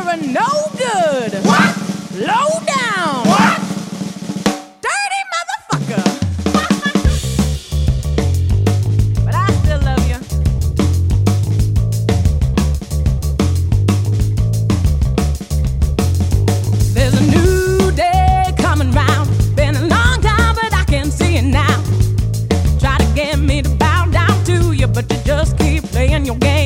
you're a no good. What? Low down. What? Dirty motherfucker. But I still love you. There's a new day coming round. Been a long time, but I can see it now. Try to get me to bow down to you, but you just keep playing your game.